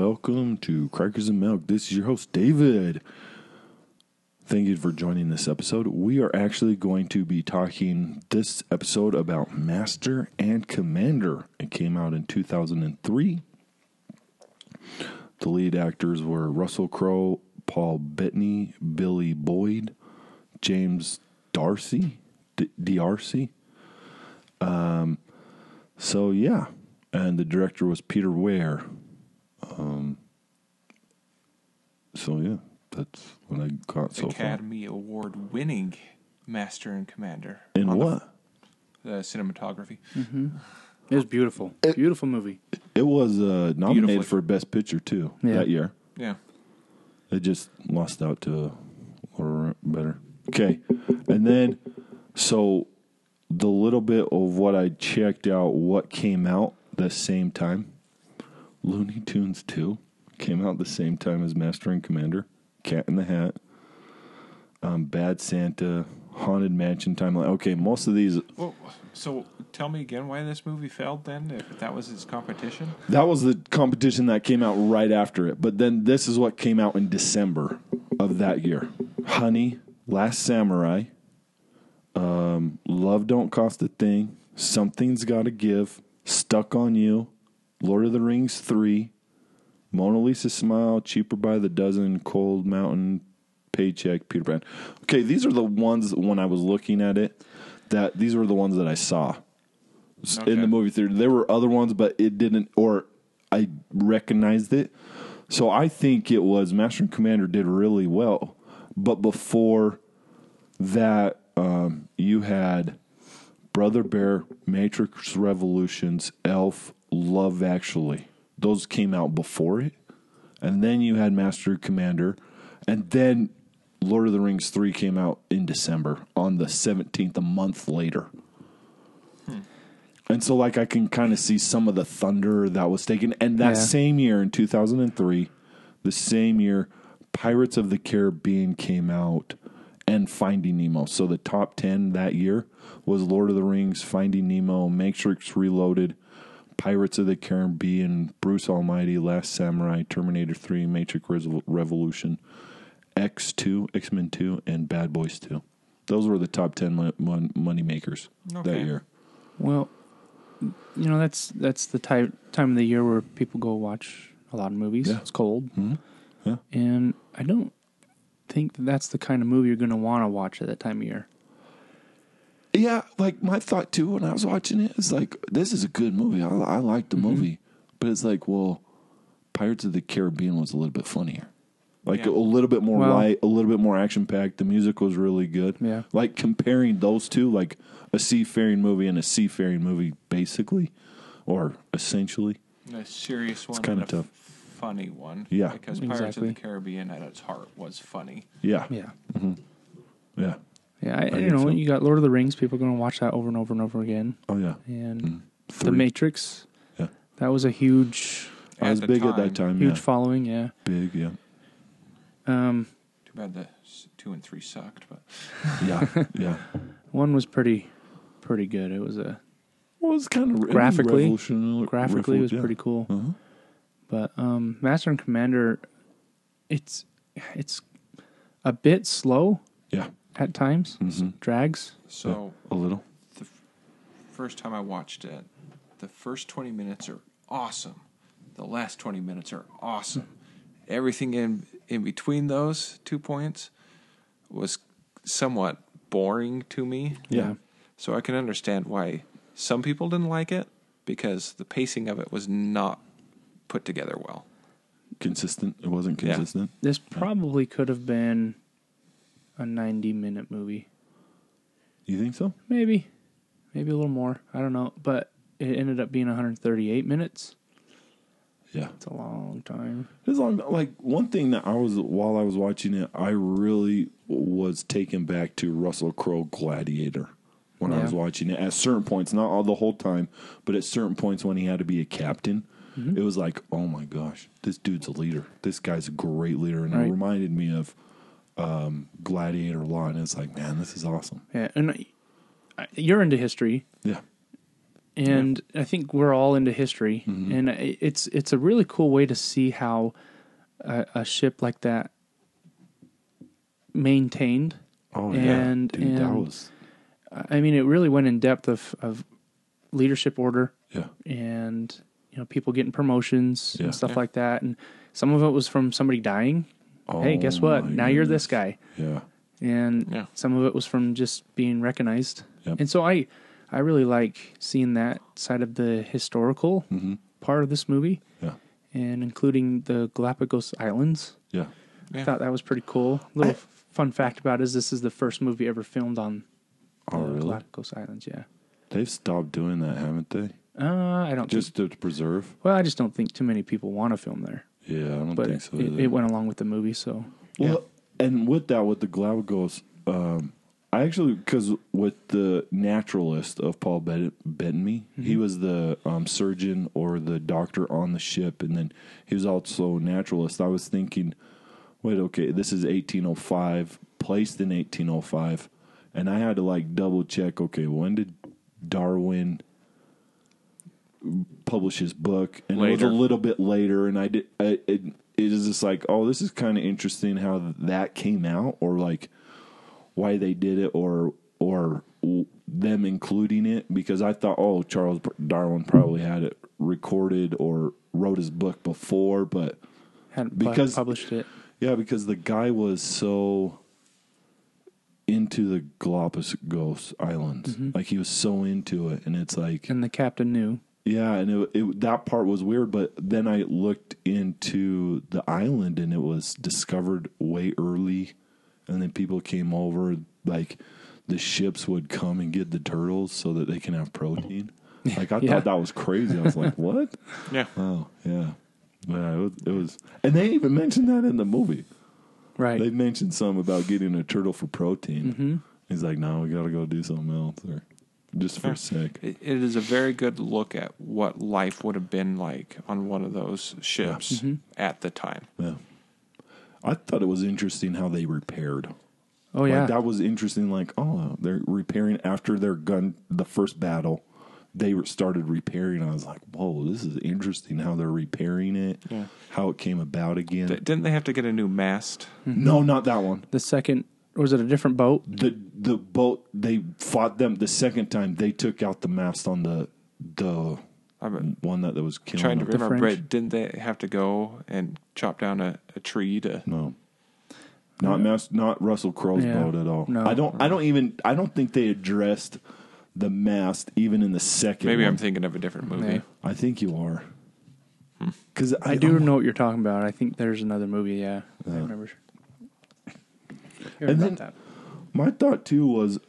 welcome to Crackers and Milk. This is your host, David. Thank you for joining this episode. We are actually going to be talking this episode about Master and Commander. It came out in 2003. The lead actors were Russell Crowe, Paul Bettany, Billy Boyd, James D'Arcy. So yeah, and the director was Peter Weir. So yeah, that's what I got so far. Academy Award winning Master and Commander. In what? The cinematography. Mm-hmm. It was beautiful. Beautiful movie. It was nominated for Best Picture too that year. Yeah. It just lost out to or better. Okay, and then so the little bit of what I checked out, what came out the same time, Looney Tunes 2 came out the same time as Master and Commander, Cat in the Hat, Bad Santa, Haunted Mansion Timeline. Okay, most of these. Well, so tell me again why this movie failed then, if that was its competition? That was the competition that came out right after it. But then this is what came out in December of that year. Honey, Last Samurai, Love Don't Cost a Thing, Something's Gotta Give, Stuck on You, Lord of the Rings 3, Mona Lisa Smile, Cheaper by the Dozen, Cold Mountain, Paycheck, Peter Pan. Okay, these are the ones when I was looking at it, that these were the ones that I saw in the movie theater. There were other ones, but it didn't, or I recognized it. So I think it was Master and Commander did really well. But before that, you had Brother Bear, Matrix Revolutions, Elf, Love Actually. Those came out before it. And then you had Master and Commander. And then Lord of the Rings 3 came out in December on the 17th, a month later. And so, like, I can kind of see some of the thunder that was taken. And that same year, in 2003, the same year, Pirates of the Caribbean came out and Finding Nemo. So the top 10 that year was Lord of the Rings, Finding Nemo, Matrix Reloaded, Pirates of the Caribbean, Bruce Almighty, Last Samurai, Terminator 3, Matrix Revolution, X2, X-Men 2, and Bad Boys 2. Those were the top 10 money makers that year. Well, you know, that's the time of the year where people go watch a lot of movies. Yeah. It's cold. Mm-hmm. Yeah. And I don't think that's the kind of movie you're going to want to watch at that time of year. Yeah, like my thought too when I was watching it is like, this is a good movie. I like the movie. But it's like, well, Pirates of the Caribbean was a little bit funnier. Like a little bit more light, a little bit more action-packed. The music was really good. Yeah. Like comparing those two, like a seafaring movie and a seafaring movie basically, or essentially. A serious one. It's kind of tough. Funny one. Yeah. Because Pirates of the Caribbean at its heart was funny. Yeah. Yeah. Mm-hmm. Yeah. Yeah, you know, you got Lord of the Rings. People are going to watch that over and over and over again. Oh, yeah. And The Matrix. Yeah. That was a huge... It was big at that time, huge following, yeah. Big, yeah. Too bad the 2 and 3 sucked, but... Yeah. One was pretty good. It was a... Well, it was kind of... Graphically, it was pretty cool. Uh-huh. But Master and Commander, it's a bit slow. Yeah. At times. Mm-hmm. Drags. So... A little. The first time I watched it, the first 20 minutes are awesome. The last 20 minutes are awesome. Everything in between those 2 points was somewhat boring to me. Yeah. So I can understand why some people didn't like it, because the pacing of it was not put together well. Consistent. It wasn't consistent. Yeah. This probably could have been a 90-minute movie. You think so? Maybe a little more. I don't know. But it ended up being 138 minutes. Yeah. It's a long time. It's long. Like, one thing that while I was watching it, I really was taken back to Russell Crowe Gladiator when I was watching it. At certain points, not all the whole time, but at certain points when he had to be a captain, it was like, oh my gosh, this dude's a leader. This guy's a great leader. And it reminded me of Gladiator Law, and it's like, man, this is awesome. Yeah, and you're into history. Yeah. And I think we're all into history, and it's a really cool way to see how a ship like that maintained. Oh And- yeah, dude, that and- was I mean, it really went in depth of leadership order yeah. and people getting promotions Yeah. and stuff like that. And some of it was from somebody dying. Hey, guess what? my Now you're goodness. this guy. Yeah, And Yeah. some of it was from just being recognized. Yep. And so I really like seeing that side of the historical part of this movie, yeah, and including the Galapagos Islands. yeah. I Yeah. thought that was pretty cool. Little fun fact about it is this is the first movie ever filmed on Oh, the really? Galapagos Islands. Yeah. They've stopped doing that, haven't they? I don't Just to preserve. Well, I just don't think too many people want to film there. Yeah, I don't But think so. it, either. it went along with the movie, so Well, and with that, with the Galapagos, I actually, because with the naturalist of Paul Bettany, he was the surgeon or the doctor on the ship, and then he was also a naturalist. I was thinking, wait, okay, this is 1805, placed in 1805, and I had to like double check. Okay, when did Darwin publish his book? And it was Later. a little bit later, and it is just like, oh, this is kind of interesting how that came out, or like why they did it, or them including it, because I thought, oh, Charles Darwin probably had it recorded or wrote his book before, but hadn't Because- published it. yeah, because the guy was so into the Galapagos Islands, like he was so into it, and it's like, And the captain knew. yeah, and that part was weird, but then I looked into the island, and it was discovered way early, and then people came over, like the ships would come and get the turtles so that they can have protein. Like I Yeah. thought that was crazy. I was like, what? Yeah. Oh, yeah. Yeah, it was, and they even mentioned that in the movie. Right. They mentioned something about getting a turtle for protein. Mm-hmm. He's like, no, we got to go do something else, or just for a sec. It is a very good look at what life would have been like on one of those ships at the time. Yeah. I thought it was interesting how they repaired. Oh, yeah. Like, that was interesting. Like, oh, they're repairing after the first battle. They started repairing. I was like, whoa, this is interesting how they're repairing it, Yeah. how it came about again. Didn't they have to get a new mast? No, not that one. The second, was it a different boat? The boat, they fought them the second time. They took out the mast on the I'm one that was killing trying to them. remember, French? but didn't they have to go and chop down a tree to? No. Not Russell Crowe's Yeah. boat at all. No. I don't think they addressed the mast even in the second Maybe one. I'm thinking of a different movie. Maybe. I think you are. Because I do know what you're talking about. I think there's another movie, yeah. I Yeah. remember. And Heard about then- that. My thought too was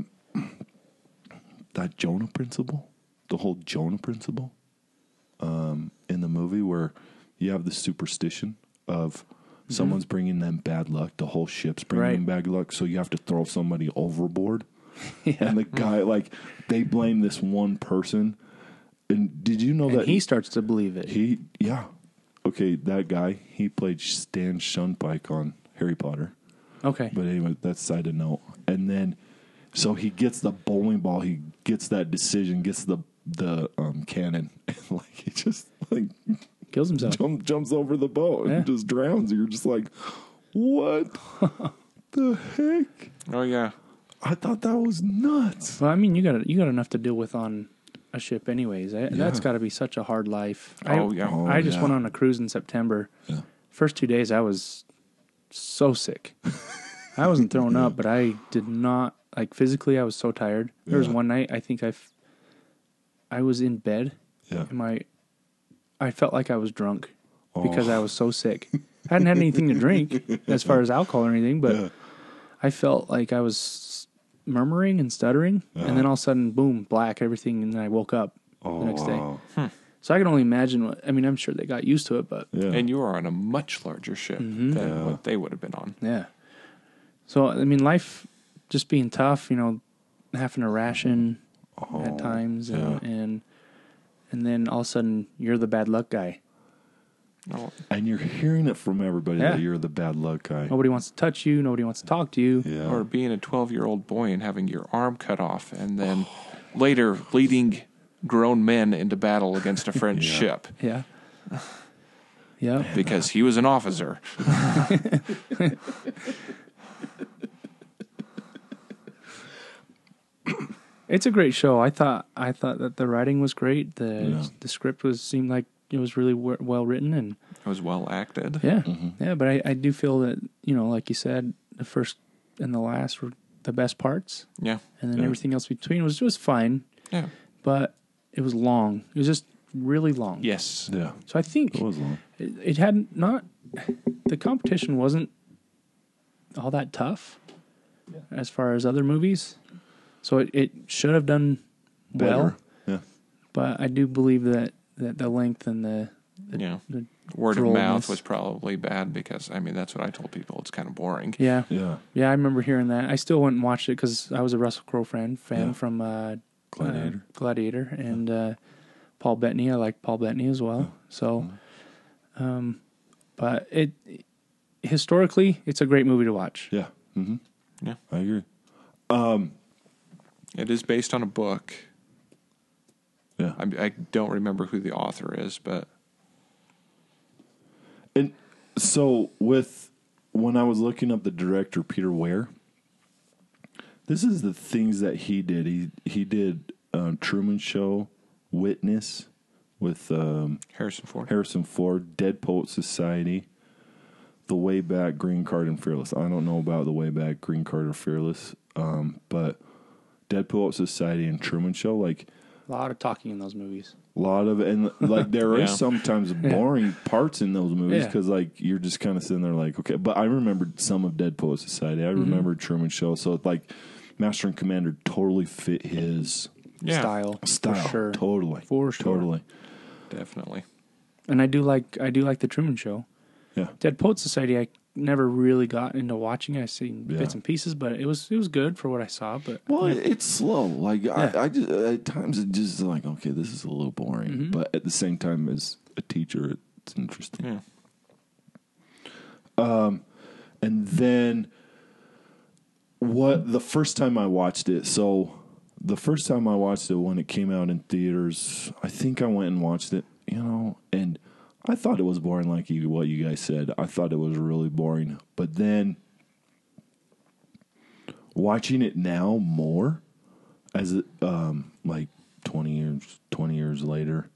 that Jonah principle, the whole Jonah principle, in the movie where you have the superstition of someone's bringing them bad luck, the whole ship's bringing Right. them bad luck, so you have to throw somebody overboard. Yeah. And the guy, like, they blame this one person. And did you know And that he starts to believe it. yeah, okay, that guy, he played Stan Shunpike on Harry Potter. Okay. But anyway, that's side of note. And then, so he gets the bowling ball. He gets that decision. Gets the cannon. And like he just like Kills himself. jumps over the boat Yeah. and just drowns. You're just like, what the heck? Oh yeah, I thought that was nuts. Well, I mean, you got enough to deal with on a ship, anyways. That's got to be such a hard life. Oh, yeah. I just yeah. went on a cruise in September. Yeah. First 2 days, I was so sick. I wasn't throwing up, but I did not, like, physically, I was so tired. There was Yeah. one night, I think I was in bed, Yeah. and I felt like I was drunk because I was so sick. I hadn't had anything to drink as far as alcohol or anything, but Yeah. I felt like I was murmuring and stuttering, and then all of a sudden, boom, black, everything, and then I woke up the next day. wow. So I can only imagine I'm sure they got used to it, but Yeah. and you were on a much larger ship than Yeah. what they would have been on. yeah. So, I mean, life just being tough, having to ration at times, yeah. and then all of a sudden, you're the bad luck guy. Oh, And you're hearing it from everybody Yeah. that you're the bad luck guy. Nobody wants to touch you. Nobody wants to talk to you. Yeah. Or being a 12-year-old boy and having your arm cut off, and then later leading grown men into battle against a French ship Yeah. Yeah. because he was an officer. It's a great show. I thought that the writing was great. The script seemed like it was really well written, and It was well acted. yeah. But I do feel that, like you said, the first and the last were the best parts, Yeah. and then everything else between was just fine. Yeah. But it was long. It was just really long. Yes. Yeah. So I think It was long. it had not. The competition wasn't all that tough as far as other movies. So it should have done well. Better. Yeah. But I do believe that the length and the Word of drollness. mouth was probably bad because, that's what I told people. It's kind of boring. Yeah. Yeah. I remember hearing that. I still went and watched it because I was a Russell Crowe fan from Gladiator, and Paul Bettany. I like Paul Bettany as well. So, but historically, it's a great movie to watch. Yeah. Mm-hmm. Yeah. I agree. It is based on a book. Yeah. I don't remember who the author is, but And so when I was looking up the director, Peter Weir, this is the things that he did. He did Truman Show, Witness with Harrison Ford. Dead Poet Society, The Way Back, Green Card, and Fearless. I don't know about The Way Back, Green Card, or Fearless, but Dead Poet Society and Truman Show, like A lot of talking in those movies. a lot of it, and like there Yeah. is sometimes boring parts in those movies Yeah. because like you're just kind of sitting there like, okay. But I remembered some of Dead Poet Society. I remembered Truman Show. So like Master and Commander totally fit his Yeah. Style. style. For sure. Totally. For sure. Totally. Definitely. And I do like the Truman Show. Yeah. Dead Poet Society, I never really got into watching. I seen Yeah. bits and pieces, but it was good for what I saw. But Well, it's slow. Like Yeah. I just at times it just like, okay, this is a little boring. Mm-hmm. But at the same time, as a teacher, it's interesting. Yeah. And then the first time I watched it, when it came out in theaters, I think I went and watched it, and I thought it was boring like what you guys said. I thought it was really boring. But then watching it now more as it, like 20 years later,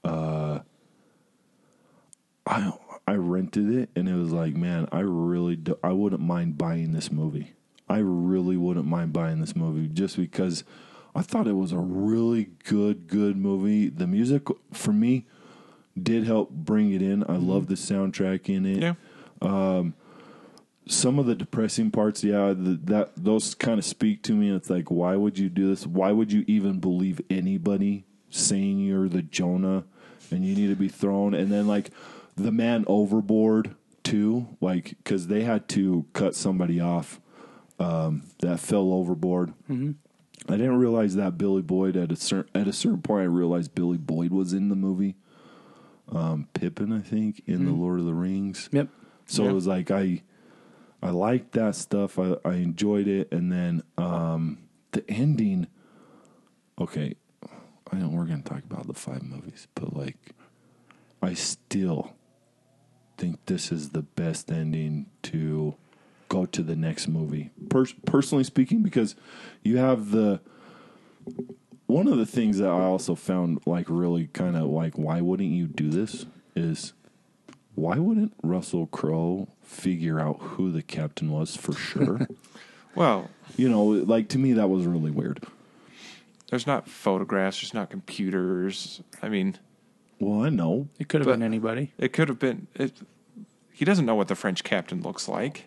I rented it, and it was like, man, I wouldn't mind buying this movie. I really wouldn't mind buying this movie just because I thought it was a really good movie. The music, for me, did help bring it in. I love the soundtrack in it. Yeah. Some of the depressing parts, those kind of speak to me. It's like, why would you do this? Why would you even believe anybody saying you're the Jonah and you need to be thrown? And then like the man overboard too, like because they had to cut somebody off that fell overboard. Mm-hmm. I didn't realize that Billy Boyd at a certain point. I realized Billy Boyd was in the movie. Pippin, I think, in the Lord of the Rings. Yep. So Yeah. it was like I liked that stuff. I enjoyed it, and then the ending. Okay, I know we're going to talk about the 5 movies, but like, I still think this is the best ending to go to the next movie. Personally speaking, because you have one of the things that I also found like really kind of like, why wouldn't you do this? Is why wouldn't Russell Crowe figure out who the captain was for sure? Well, Like to me that was really weird. there's not photographs. There's not computers. Well, I know. It could have But- been anybody. It could have been. He doesn't know what the French captain looks like.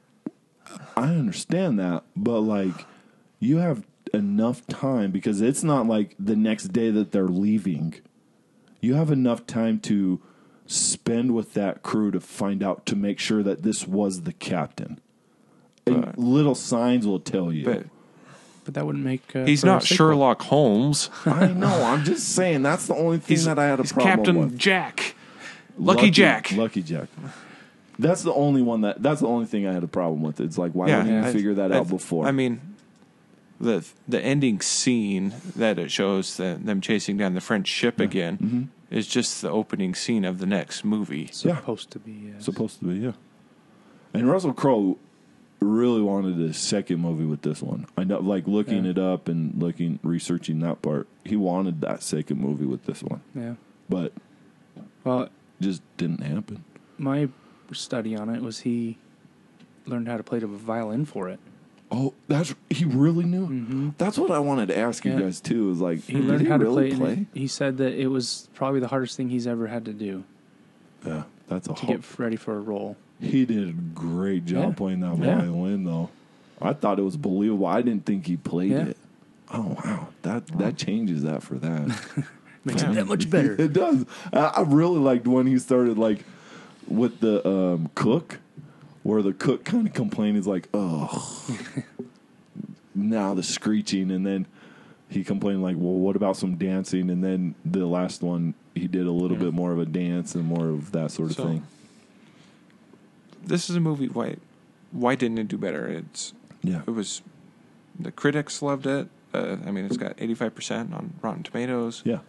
I understand that, but like you have enough time because it's not like the next day that they're leaving. You have enough time to spend with that crew to find out, to make sure that this was the captain. And But- little signs will tell you. But But that wouldn't make. he's for a not sequel. Sherlock Holmes. I know. I'm just saying that's the only thing He's that I had a he's problem Captain with. Jack. Lucky Jack. Lucky Jack. That's the only one that's the only thing I had a problem with. It's like, why wouldn't you figure that out before? the ending scene that it shows them chasing down the French ship again is just the opening scene of the next movie. Supposed to be. Yes. Supposed to be, yeah. And Russell Crowe really wanted a second movie with this one. I know, like looking it up and researching that part. He wanted that second movie with this one. Yeah. But Well, just didn't happen. my study on it was he learned how to play the violin for it. Oh, he really knew. Mm-hmm. That's what I wanted to ask you guys too. Is like He learned how really to play. And he said that it was probably the hardest thing he's ever had to do Yeah, that's a to get ready for a role. He did a great job playing that violin, though. I thought it was believable. I didn't think he played it. Oh wow, that changes that for that. Makes it that much better. It does. I really liked when he started like with the cook, where the cook kind of complained. He's like, "Oh, now the screeching," and then he complained like, "Well, what about some dancing?" And then the last one, he did a little bit more of a dance and more of that sort of thing. This is a movie. Why didn't it do better? It was the critics loved it. I mean, it's got 85% on Rotten Tomatoes. Yeah.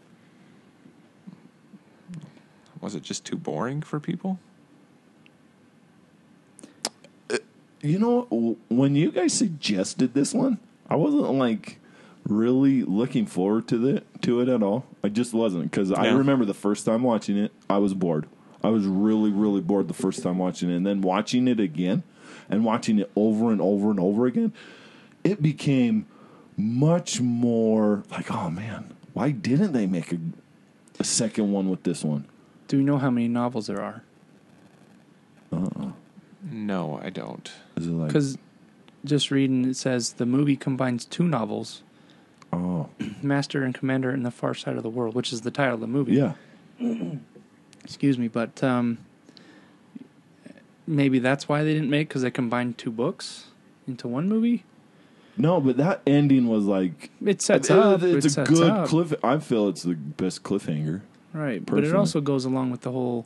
Was it just too boring for people? You know, when you guys suggested this one, I wasn't like really looking forward to it at all. I just wasn't, because I remember the first time watching it, I was bored. I was really, really bored the first time watching it, and then watching it again, and watching it over and over and over again, it became much more like, oh man, why didn't they make a second one with this one? Do you know how many novels there are? No, I don't. Is it like, Because just reading, it says the movie combines two novels, Master and Commander in the Far Side of the World, which is the title of the movie. Yeah. Excuse me, but maybe that's why they didn't make, because they combined two books into one movie. No, but that ending was like, It sets up. It's a good cliff. I feel it's the best cliffhanger. Right, personally. but it also goes along with the whole,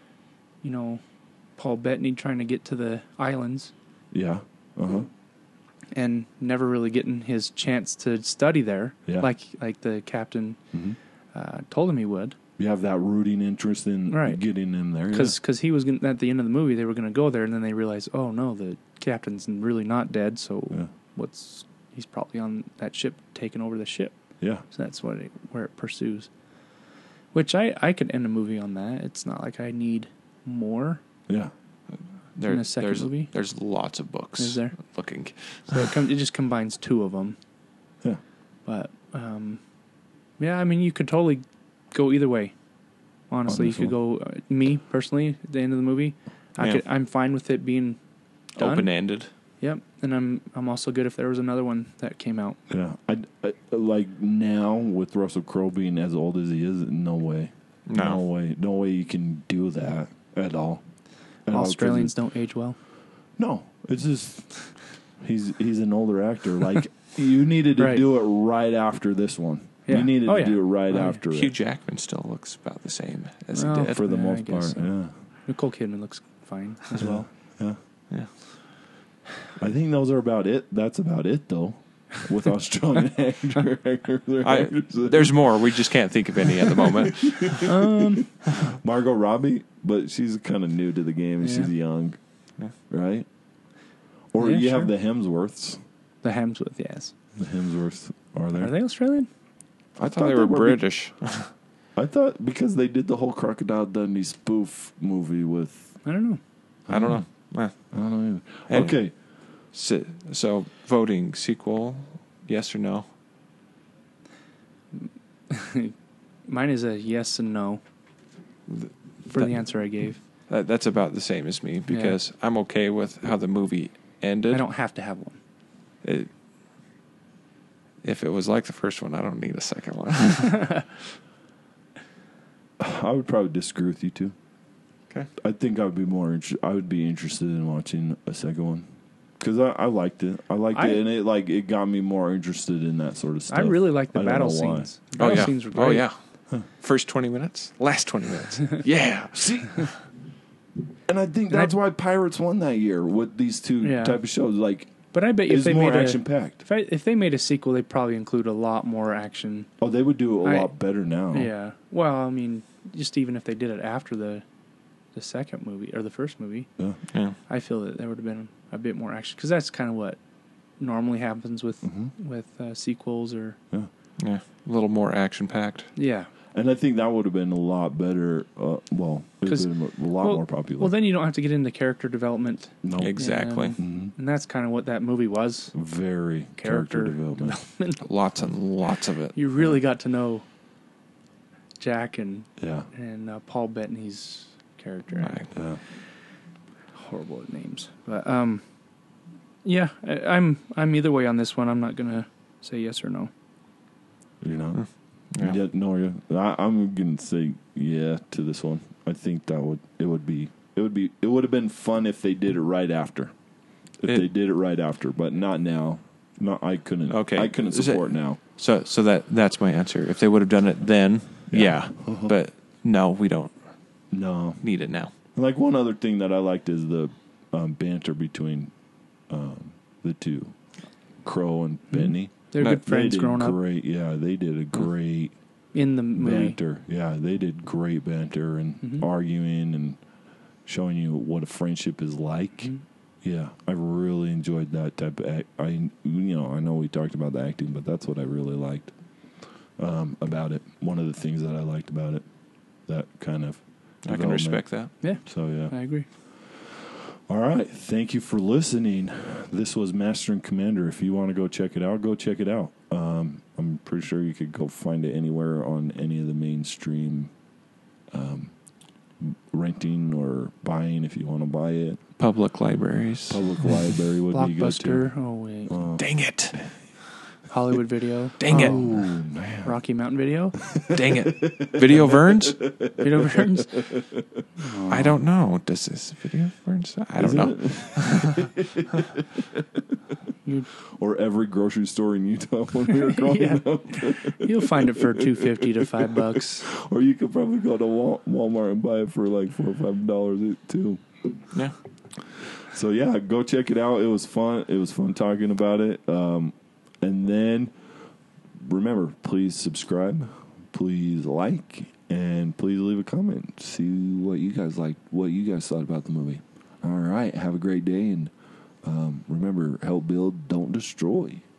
Paul Bettany trying to get to the islands. Yeah. And never really getting his chance to study there, like the captain told him he would. You have that rooting interest in getting in there. Because he was gonna, at the end of the movie, they were going to go there, and then they realized, oh no, the captain's really not dead, so he's probably on that ship taking over the ship. Yeah. So that's where it pursues. Which I could end a movie on that. It's not like I need more. Yeah. In a second movie. There's lots of books. Is there? Looking. So it just combines two of them. Yeah. But I mean, you could totally go either way. Honestly, you could go. Me personally, at the end of the movie, I'm fine with it being done. Open-ended. Yep, and I'm also good if there was another one that came out. Yeah, I like now with Russell Crowe being as old as he is. No way, no way you can do that at all. Australians don't age well. No, it's just he's an older actor. Like you needed to do it right after this one. Yeah. You needed to do it right after. Hugh Jackman still looks about the same as he did for the most part. So. Yeah, Nicole Kidman looks fine as well. Yeah. I think those are about it. That's about it, though. With Australian actors. There's more. We just can't think of any at the moment. Margot Robbie, but she's kind of new to the game and she's young, right? Or you have the Hemsworths. The Hemsworth, yes. The Hemsworths are there. Are they Australian? I thought they were British. I thought because they did the whole Crocodile Dundee spoof movie with... I don't know. I don't know. I don't know either. Okay. So voting sequel, yes or no? Mine is a yes and no for the answer I gave. That's about the same as me because I'm okay with how the movie ended. I don't have to have one. If it was like the first one, I don't need a second one. I would probably disagree with you too. Okay. I think I would be interested in watching a second one. Because I liked it. And it got me more interested in that sort of stuff. I really like the battle scenes. The battle scenes were great. Oh, yeah. First 20 minutes, last 20 minutes. Yeah. See? And I think that's why Pirates won that year with these two type of shows. Like, But I bet you if It's they more made action packed. if they made a sequel, they'd probably include a lot more action. Oh, they would do it a I- lot better now. Yeah. Well, I mean, just even if they did it after the second movie or the first movie, Yeah. Yeah. I feel that there would have been a bit more action because that's kind of what normally happens with sequels or Yeah. Yeah. A little more action packed. yeah. And I think that would have been a lot better. It would 'Cause- have been a lot more popular. Well, then you don't have to get into character development, no, Exactly. and that's kind of what that movie was. very character development. Lots and lots of it. You really got to know Jack and Yeah, Paul Bettany's character. Right. yeah. Horrible at names, but yeah, I'm either way on this one. I'm not gonna say yes or no. You know, Yeah. yeah. No, yeah. I'm gonna say yeah to this one. I think it would have been fun if they did it right after. They did it right after, but not now. No, I couldn't. Okay. I couldn't support now. So that's my answer. If they would have done it then, yeah. But no, we don't No. need it now. Like one other thing that I liked is the banter between the two, Crow and Benny. They're No, good they friends They did growing up great. Yeah, they did a great in the movie. banter. Yeah, they did great banter and arguing and showing you what a friendship is like. Yeah, I really enjoyed that type of act. I know we talked about the acting, but that's what I really liked about it. One of the things that I liked about it, that kind of I can respect that. Yeah, So yeah. I agree. All right. Thank you for listening. This was Master and Commander. If you want to go check it out, go check it out. I'm pretty sure you could go find it anywhere on any of the mainstream renting or buying if you want to buy it. Public libraries. Public library would be good too. Blockbuster. Oh wait, Dang it. Hollywood Video. Dang it. Oh, man. Rocky Mountain Video. Dang it. Video Verns? Video Burns. I don't know. Does this Video Verns? I don't know. Or every grocery store in Utah when we were growing Yeah. up. You'll find it for $2.50 to $5. Or you could probably go to Walmart and buy it for like $4 or $5 too. Yeah. So yeah, go check it out. It was fun. It was fun talking about it. And then remember, please subscribe, please like, and please leave a comment. See what you guys liked, what you guys thought about the movie. All right, have a great day, and remember, help build, don't destroy.